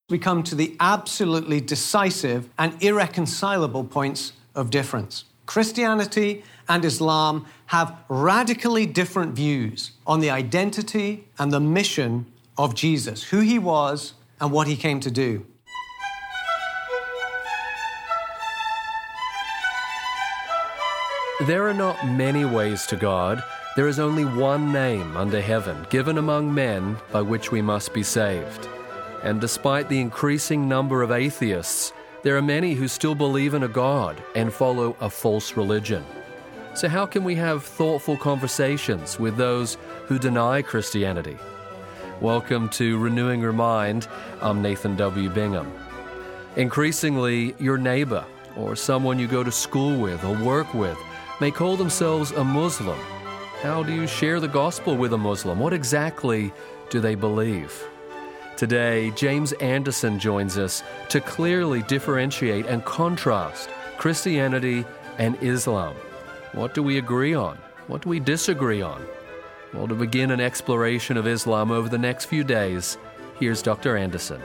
we come to the absolutely decisive and irreconcilable points of difference. Christianity and Islam have radically different views on the identity and the mission of Jesus, who he was and what he came to do. There are not many ways to God. There is only one name under heaven, given among men, by which we must be saved. And despite the increasing number of atheists, there are many who still believe in a God and follow a false religion. So how can we have thoughtful conversations with those who deny Christianity? Welcome to Renewing Your Mind. I'm Nathan W. Bingham. Increasingly, your neighbor or someone you go to school with or work with may call themselves a Muslim. How do you share the gospel with a Muslim? What exactly do they believe? Today, James Anderson joins us to clearly differentiate and contrast Christianity and Islam. What do we agree on? What do we disagree on? Well, to begin an exploration of Islam over the next few days, here's Dr. Anderson.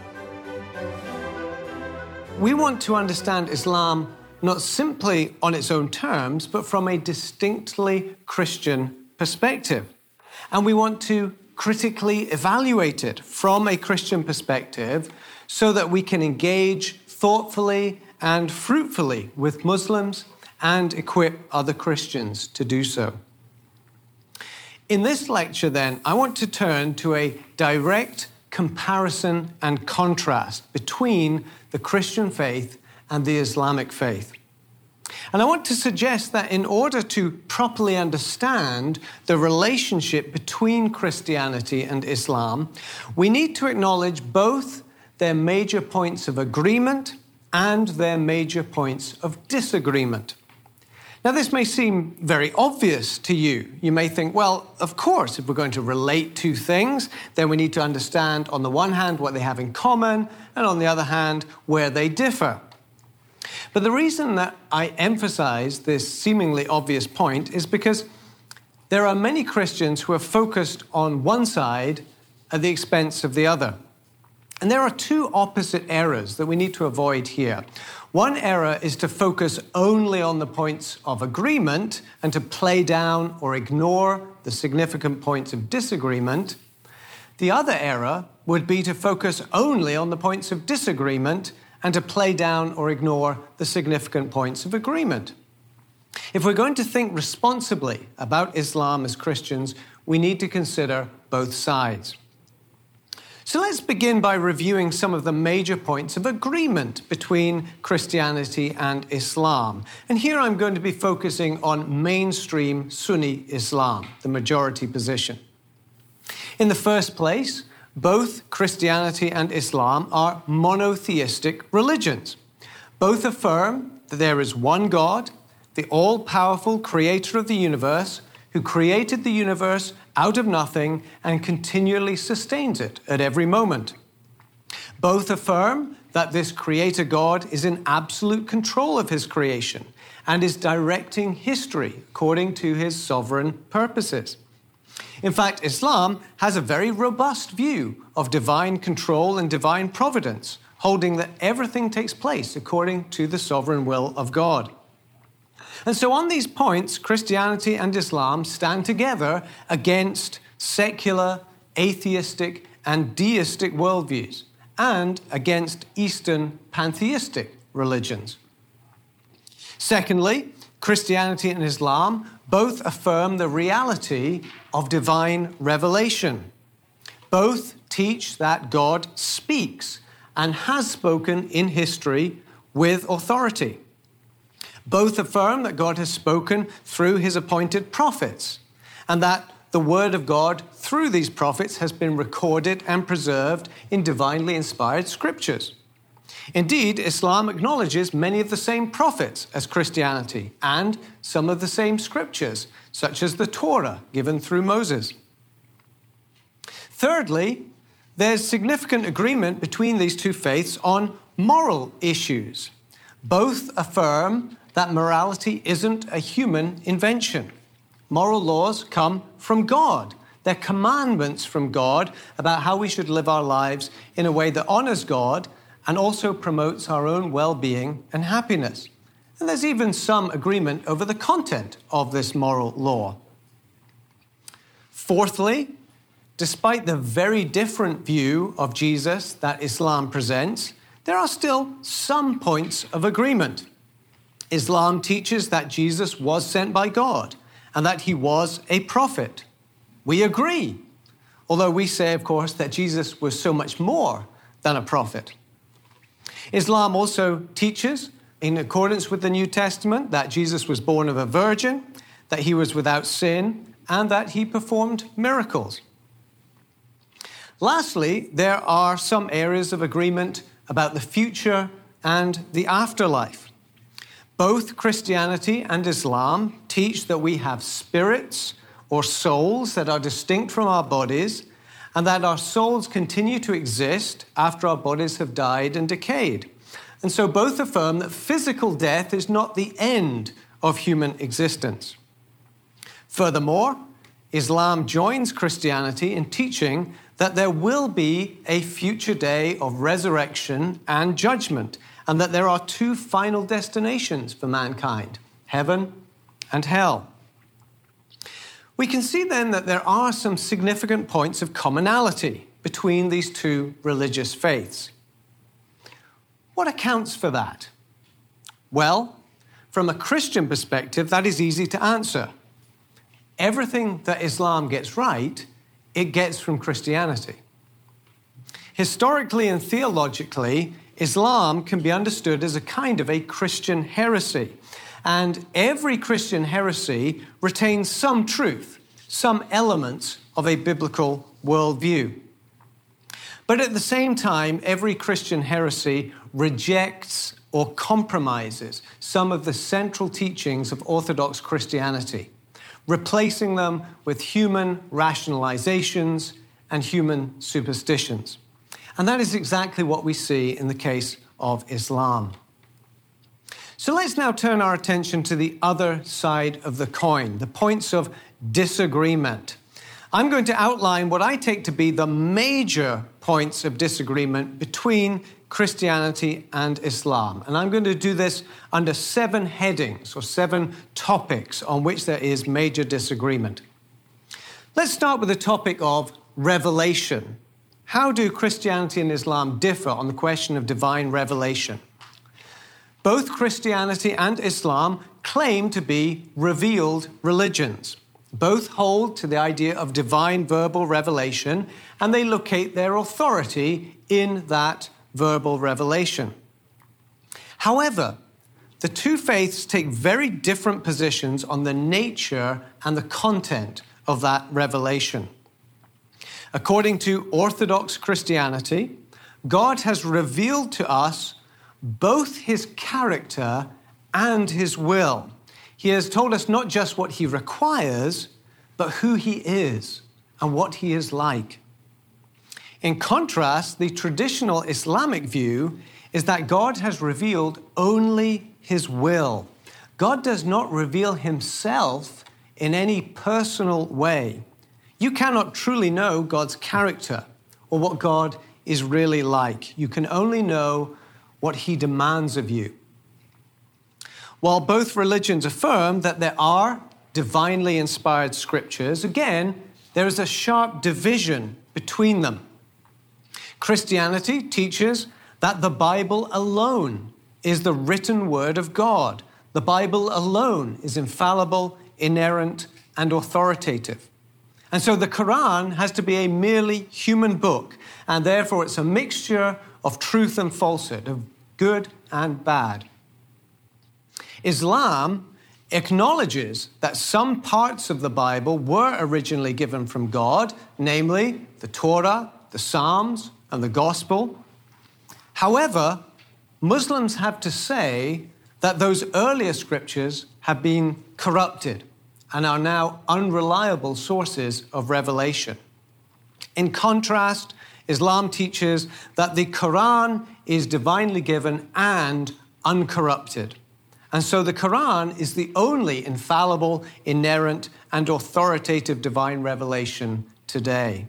We want to understand Islam not simply on its own terms, but from a distinctly Christian perspective. And we want to critically evaluate it from a Christian perspective so that we can engage thoughtfully and fruitfully with Muslims and equip other Christians to do so. In this lecture, then, I want to turn to a direct comparison and contrast between the Christian faith and the Islamic faith. And I want to suggest that in order to properly understand the relationship between Christianity and Islam, we need to acknowledge both their major points of agreement and their major points of disagreement. Now, this may seem very obvious to you. You may think, well, of course, if we're going to relate two things, then we need to understand, on the one hand, what they have in common, and on the other hand, where they differ. But the reason that I emphasize this seemingly obvious point is because there are many Christians who are focused on one side at the expense of the other. And there are two opposite errors that we need to avoid here. One error is to focus only on the points of agreement and to play down or ignore the significant points of disagreement. The other error would be to focus only on the points of disagreement and to play down or ignore the significant points of agreement. If we're going to think responsibly about Islam as Christians, we need to consider both sides. So let's begin by reviewing some of the major points of agreement between Christianity and Islam. And here I'm going to be focusing on mainstream Sunni Islam, the majority position. In the first place, both Christianity and Islam are monotheistic religions. Both affirm that there is one God, the all-powerful creator of the universe, who created the universe out of nothing and continually sustains it at every moment. Both affirm that this creator God is in absolute control of his creation and is directing history according to his sovereign purposes. In fact, Islam has a very robust view of divine control and divine providence, holding that everything takes place according to the sovereign will of God. And so on these points, Christianity and Islam stand together against secular, atheistic, and deistic worldviews, and against Eastern pantheistic religions. Secondly, Christianity and Islam both affirm the reality of divine revelation. Both teach that God speaks and has spoken in history with authority. Both affirm that God has spoken through his appointed prophets, and that the word of God through these prophets has been recorded and preserved in divinely inspired scriptures. Indeed, Islam acknowledges many of the same prophets as Christianity and some of the same scriptures, such as the Torah given through Moses. Thirdly, there's significant agreement between these two faiths on moral issues. Both affirm that morality isn't a human invention. Moral laws come from God. They're commandments from God about how we should live our lives in a way that honors God and also promotes our own well-being and happiness. And there's even some agreement over the content of this moral law. Fourthly, despite the very different view of Jesus that Islam presents, there are still some points of agreement. Islam teaches that Jesus was sent by God and that he was a prophet. We agree, although we say, of course, that Jesus was so much more than a prophet. Islam also teaches, in accordance with the New Testament, that Jesus was born of a virgin, that he was without sin, and that he performed miracles. Lastly, there are some areas of agreement about the future and the afterlife. Both Christianity and Islam teach that we have spirits or souls that are distinct from our bodies, and that our souls continue to exist after our bodies have died and decayed. And so both affirm that physical death is not the end of human existence. Furthermore, Islam joins Christianity in teaching that there will be a future day of resurrection and judgment, and that there are two final destinations for mankind, heaven and hell. We can see then that there are some significant points of commonality between these two religious faiths. What accounts for that? Well, from a Christian perspective, that is easy to answer. Everything that Islam gets right, it gets from Christianity. Historically and theologically, Islam can be understood as a kind of a Christian heresy. And every Christian heresy retains some truth, some elements of a biblical worldview. But at the same time, every Christian heresy rejects or compromises some of the central teachings of Orthodox Christianity, replacing them with human rationalizations and human superstitions. And that is exactly what we see in the case of Islam. So let's now turn our attention to the other side of the coin, the points of disagreement. I'm going to outline what I take to be the major points of disagreement between Christianity and Islam. And I'm going to do this under 7 headings or 7 topics on which there is major disagreement. Let's start with the topic of revelation. How do Christianity and Islam differ on the question of divine revelation? Both Christianity and Islam claim to be revealed religions. Both hold to the idea of divine verbal revelation, and they locate their authority in that verbal revelation. However, the two faiths take very different positions on the nature and the content of that revelation. According to Orthodox Christianity, God has revealed to us both his character and his will. He has told us not just what he requires, but who he is and what he is like. In contrast, the traditional Islamic view is that God has revealed only his will. God does not reveal himself in any personal way. You cannot truly know God's character or what God is really like. You can only know what he demands of you. While both religions affirm that there are divinely inspired scriptures, again, there is a sharp division between them. Christianity teaches that the Bible alone is the written word of God. The Bible alone is infallible, inerrant, and authoritative. And so the Quran has to be a merely human book, and therefore it's a mixture of truth and falsehood, of good and bad. Islam acknowledges that some parts of the Bible were originally given from God, namely the Torah, the Psalms, and the Gospel. However, Muslims have to say that those earlier scriptures have been corrupted and are now unreliable sources of revelation. In contrast, Islam teaches that the Quran is divinely given and uncorrupted. And so the Quran is the only infallible, inerrant, and authoritative divine revelation today.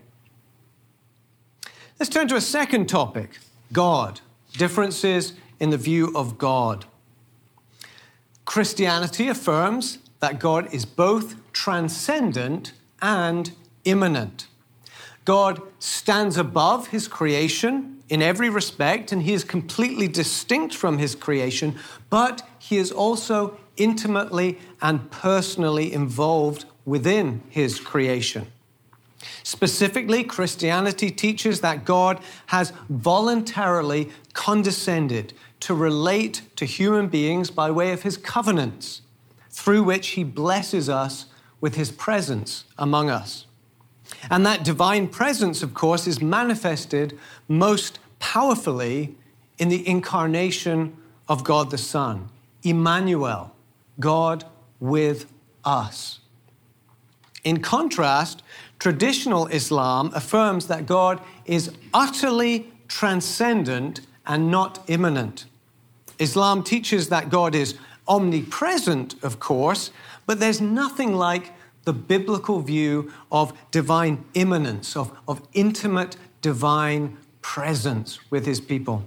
Let's turn to a second topic, God, differences in the view of God. Christianity affirms that God is both transcendent and immanent. God stands above his creation in every respect, and he is completely distinct from his creation, but he is also intimately and personally involved within his creation. Specifically, Christianity teaches that God has voluntarily condescended to relate to human beings by way of his covenants, through which he blesses us with his presence among us. And that divine presence, of course, is manifested most powerfully in the incarnation of God the Son, Emmanuel, God with us. In contrast, traditional Islam affirms that God is utterly transcendent and not immanent. Islam teaches that God is omnipresent, of course, but there's nothing like the biblical view of divine immanence, of intimate divine presence with his people.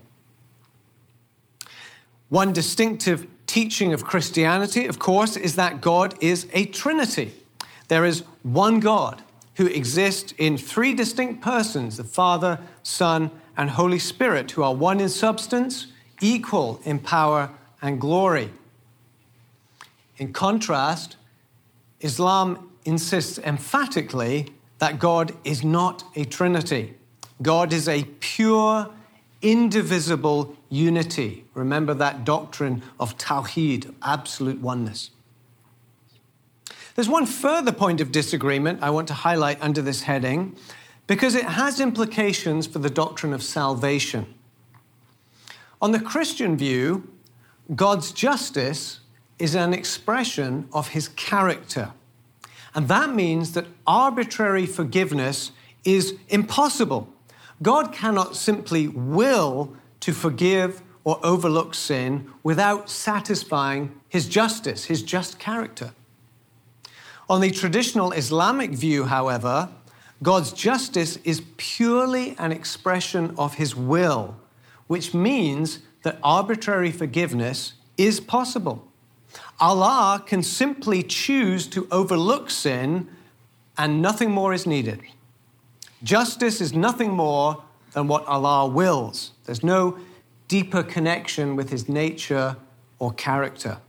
One distinctive teaching of Christianity, of course, is that God is a Trinity. There is one God who exists in three distinct persons, the Father, Son, and Holy Spirit, who are one in substance, equal in power and glory. In contrast, Islam insists emphatically that God is not a Trinity. God is a pure, indivisible unity. Remember that doctrine of Tawheed, absolute oneness. There's one further point of disagreement I want to highlight under this heading, because it has implications for the doctrine of salvation. On the Christian view, God's justice is an expression of his character. And that means that arbitrary forgiveness is impossible. God cannot simply will to forgive or overlook sin without satisfying his justice, his just character. On the traditional Islamic view, however, God's justice is purely an expression of his will, which means that arbitrary forgiveness is possible. Allah can simply choose to overlook sin, and nothing more is needed. Justice is nothing more than what Allah wills. There's no deeper connection with his nature or character.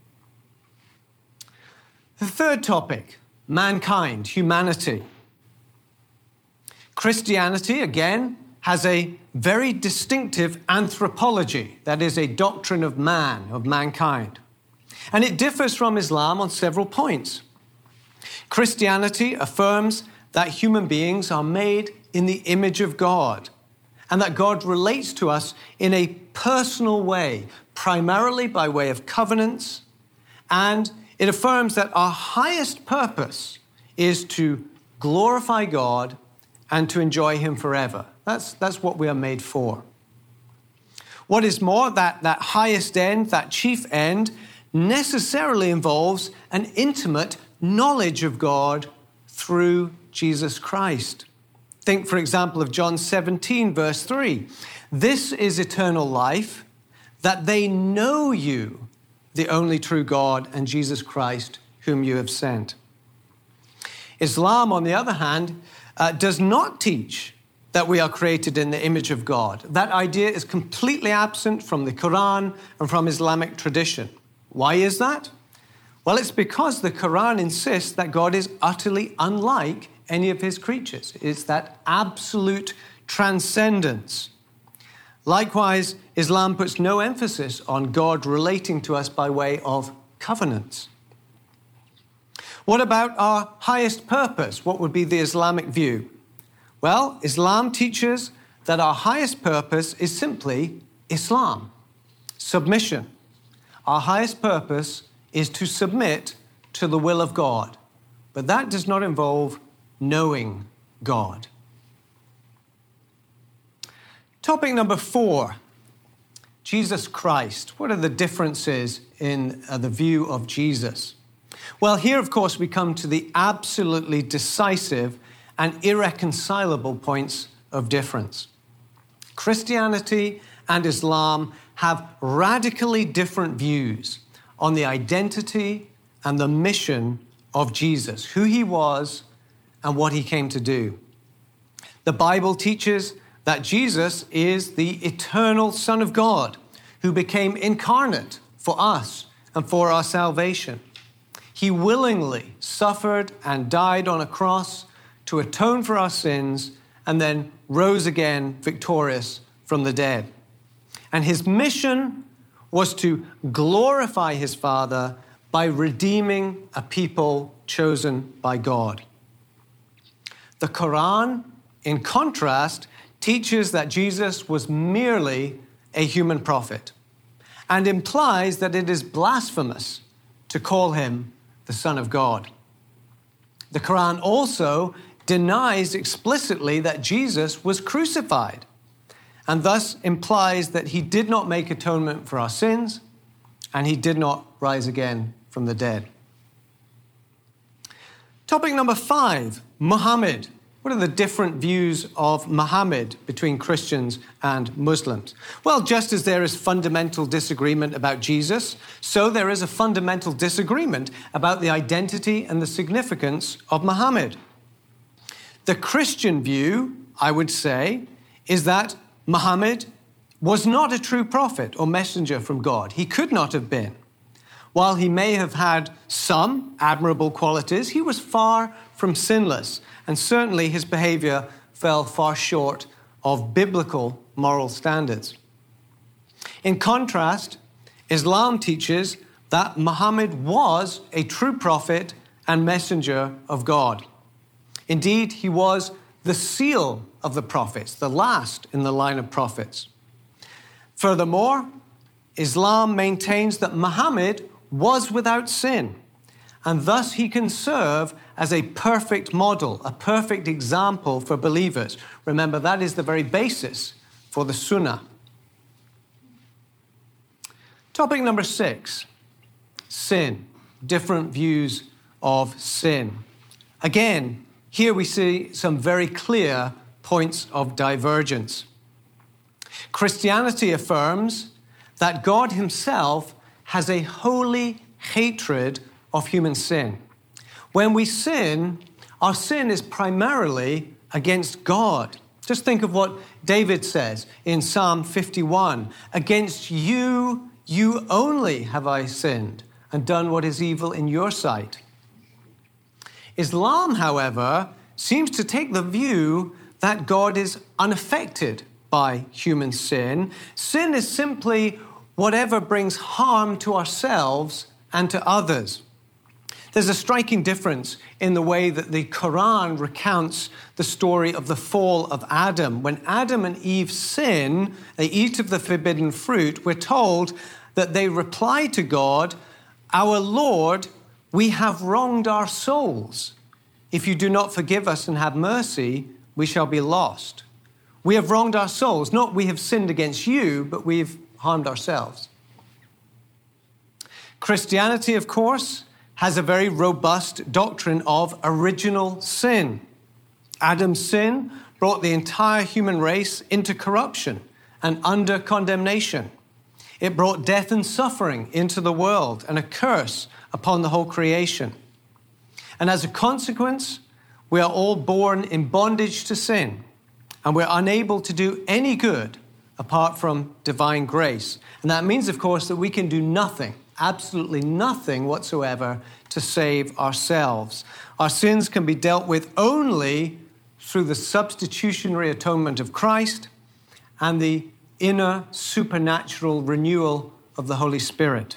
The third topic, mankind, humanity. Christianity, again, has a very distinctive anthropology, that is, a doctrine of man, of mankind. And it differs from Islam on several points. Christianity affirms that human beings are made in the image of God, and that God relates to us in a personal way, primarily by way of covenants, and it affirms that our highest purpose is to glorify God and to enjoy him forever. That's what we are made for. What is more, that highest end, that chief end, necessarily involves an intimate knowledge of God through Jesus Christ. Think, for example, of John 17, verse 3. This is eternal life, that they know you, the only true God, and Jesus Christ, whom you have sent. Islam, on the other hand, does not teach that we are created in the image of God. That idea is completely absent from the Quran and from Islamic tradition. Why is that? Well, it's because the Quran insists that God is utterly unlike any of his creatures. It's that absolute transcendence. Likewise, Islam puts no emphasis on God relating to us by way of covenants. What about our highest purpose? What would be the Islamic view? Well, Islam teaches that our highest purpose is simply Islam, submission. Our highest purpose is to submit to the will of God, but that does not involve knowing God. Topic number 4, Jesus Christ. What are the differences in the view of Jesus? Well, here, of course, we come to the absolutely decisive and irreconcilable points of difference. Christianity and Islam have radically different views on the identity and the mission of Jesus, who he was and what he came to do. The Bible teaches that Jesus is the eternal Son of God who became incarnate for us and for our salvation. He willingly suffered and died on a cross to atone for our sins and then rose again victorious from the dead. And his mission was to glorify his Father by redeeming a people chosen by God. The Quran, in contrast, teaches that Jesus was merely a human prophet and implies that it is blasphemous to call him the Son of God. The Quran also denies explicitly that Jesus was crucified and thus implies that he did not make atonement for our sins and he did not rise again from the dead. Topic number 5, Muhammad. What are the different views of Muhammad between Christians and Muslims? Well, just as there is fundamental disagreement about Jesus, so there is a fundamental disagreement about the identity and the significance of Muhammad. The Christian view, I would say, is that Muhammad was not a true prophet or messenger from God. He could not have been. While he may have had some admirable qualities, he was far from sinless, and certainly his behavior fell far short of biblical moral standards. In contrast, Islam teaches that Muhammad was a true prophet and messenger of God. Indeed, he was the seal of the prophets, the last in the line of prophets. Furthermore, Islam maintains that Muhammad was without sin, and thus he can serve as a perfect model, a perfect example for believers. Remember, that is the very basis for the Sunnah. Topic number 6, sin, different views of sin. Again, here we see some very clear points of divergence. Christianity affirms that God himself has a holy hatred of human sin. When we sin, our sin is primarily against God. Just think of what David says in Psalm 51. Against you, you only have I sinned and done what is evil in your sight. Islam, however, seems to take the view that God is unaffected by human sin. Sin is simply whatever brings harm to ourselves and to others. There's a striking difference in the way that the Quran recounts the story of the fall of Adam. When Adam and Eve sin, they eat of the forbidden fruit, we're told that they reply to God, "Our Lord, we have wronged our souls. If you do not forgive us and have mercy, we shall be lost." We have wronged our souls, not we have sinned against you, but we've harmed ourselves. Christianity, of course, has a very robust doctrine of original sin. Adam's sin brought the entire human race into corruption and under condemnation. It brought death and suffering into the world and a curse upon the whole creation. And as a consequence, we are all born in bondage to sin, and we're unable to do any good apart from divine grace. And that means, of course, that we can do nothing, absolutely nothing whatsoever to save ourselves. Our sins can be dealt with only through the substitutionary atonement of Christ and the inner supernatural renewal of the Holy Spirit.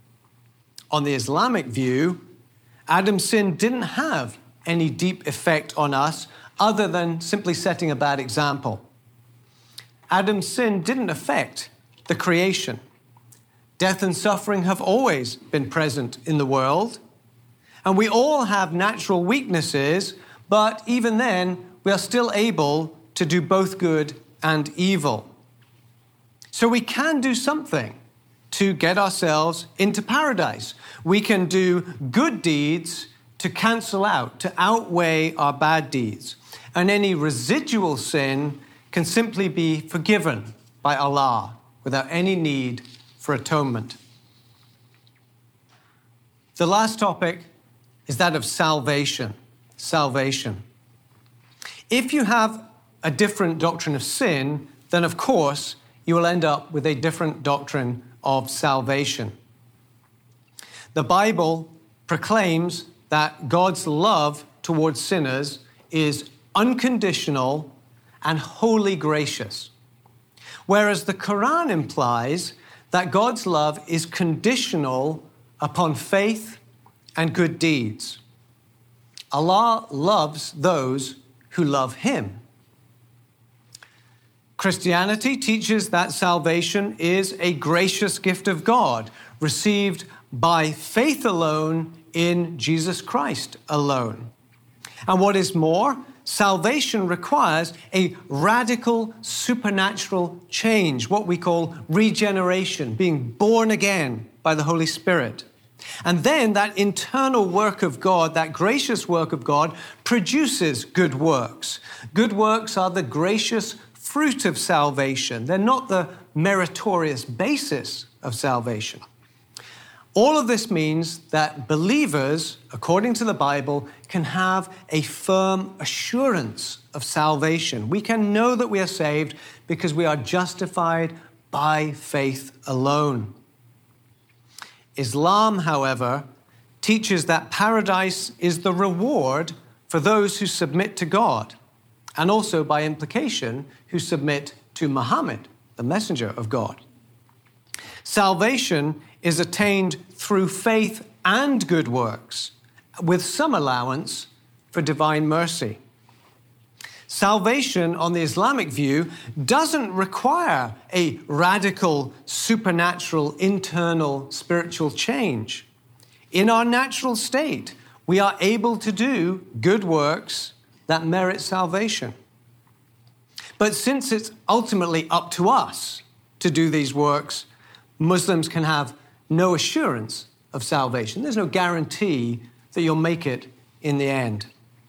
On the Islamic view, Adam's sin didn't have any deep effect on us other than simply setting a bad example. Adam's sin didn't affect the creation. Death and suffering have always been present in the world, and we all have natural weaknesses, but even then, we are still able to do both good and evil. So we can do something to get ourselves into paradise. We can do good deeds to cancel out, to outweigh our bad deeds. and any residual sin can simply be forgiven by Allah without any need for atonement. The last topic is that of salvation. Salvation. If you have a different doctrine of sin, then of course you will end up with a different doctrine of salvation. The Bible proclaims that God's love towards sinners is unconditional and wholly gracious, whereas the Quran implies that God's love is conditional upon faith and good deeds. Allah loves those who love Him. Christianity teaches that salvation is a gracious gift of God, received by faith alone in Jesus Christ alone. And what is more, salvation requires a radical supernatural change, what we call regeneration, being born again by the Holy Spirit. And then that internal work of God, that gracious work of God, produces good works. Good works are the gracious fruit of salvation. They're not the meritorious basis of salvation. All of this means that believers, according to the Bible, can have a firm assurance of salvation. We can know that we are saved because we are justified by faith alone. Islam, however, teaches that paradise is the reward for those who submit to God, and also, by implication, who submit to Muhammad, the messenger of God. Salvation is attained through faith and good works, with some allowance for divine mercy. Salvation, on the Islamic view, doesn't require a radical, supernatural, internal spiritual change. In our natural state, we are able to do good works that merit salvation. But since it's ultimately up to us to do these works, Muslims can have no assurance of salvation. There's no guarantee that you'll make it in the end.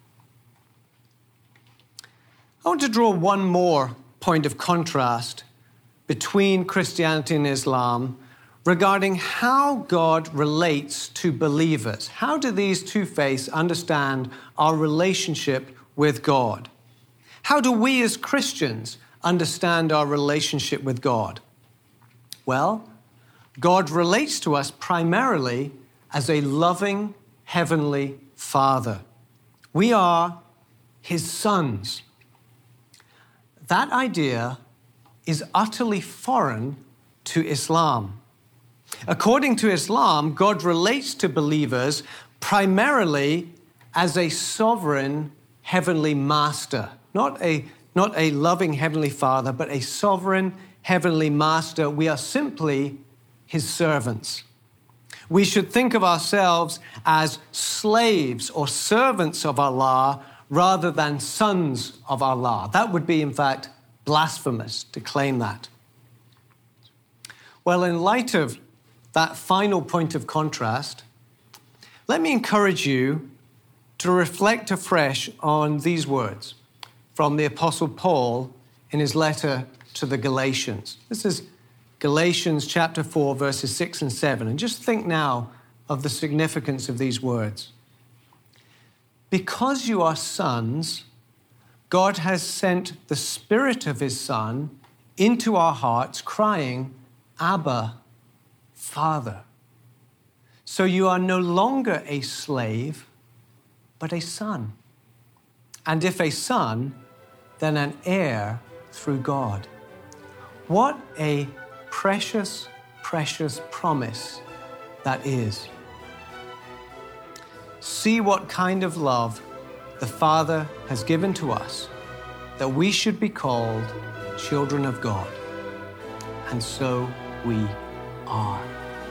I want to draw one more point of contrast between Christianity and Islam regarding how God relates to believers. How do these two faiths understand our relationship with God? How do we as Christians understand our relationship with God? Well, God relates to us primarily as a loving heavenly Father. We are His sons. That idea is utterly foreign to Islam. According to Islam, God relates to believers primarily as a sovereign heavenly master. Not a loving heavenly Father, but a sovereign heavenly master. We are simply His servants. We should think of ourselves as slaves or servants of Allah rather than sons of Allah. That would be, in fact, blasphemous to claim that. Well, in light of that final point of contrast, let me encourage you to reflect afresh on these words from the Apostle Paul in his letter to the Galatians. This is Galatians chapter 4, verses 6 and 7. And just think now of the significance of these words. Because you are sons, God has sent the Spirit of His Son into our hearts, crying, Abba, Father. So you are no longer a slave, but a son. And if a son, then an heir through God. What a precious, precious promise that is. See what kind of love the Father has given to us, that we should be called children of God. And so we are.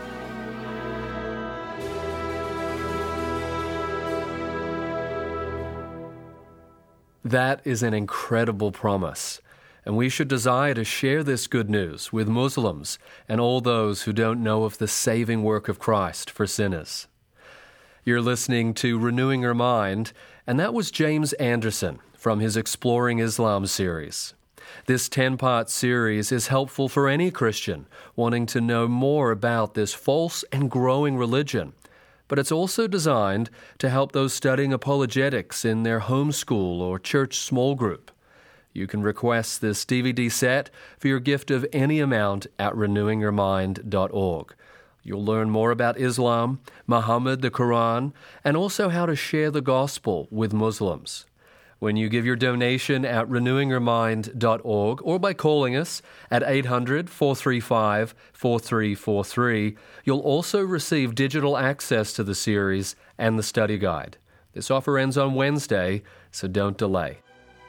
That is an incredible promise, and we should desire to share this good news with Muslims and all those who don't know of the saving work of Christ for sinners. You're listening to Renewing Your Mind, and that was James Anderson from his Exploring Islam series. This 10-part series is helpful for any Christian wanting to know more about this false and growing religion, but it's also designed to help those studying apologetics in their homeschool or church small group. You can request this DVD set for your gift of any amount at renewingyourmind.org. You'll learn more about Islam, Muhammad, the Quran, and also how to share the gospel with Muslims. When you give your donation at renewingyourmind.org or by calling us at 800-435-4343, you'll also receive digital access to the series and the study guide. This offer ends on Wednesday, so don't delay.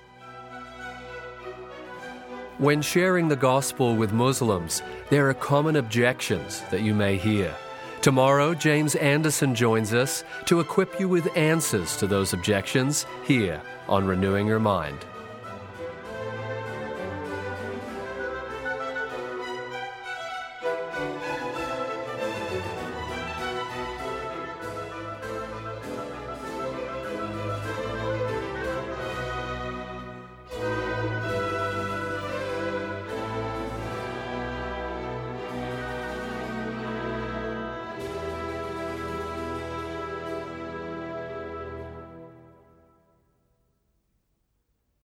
When sharing the gospel with Muslims, there are common objections that you may hear. Tomorrow, James Anderson joins us to equip you with answers to those objections here on Renewing Your Mind.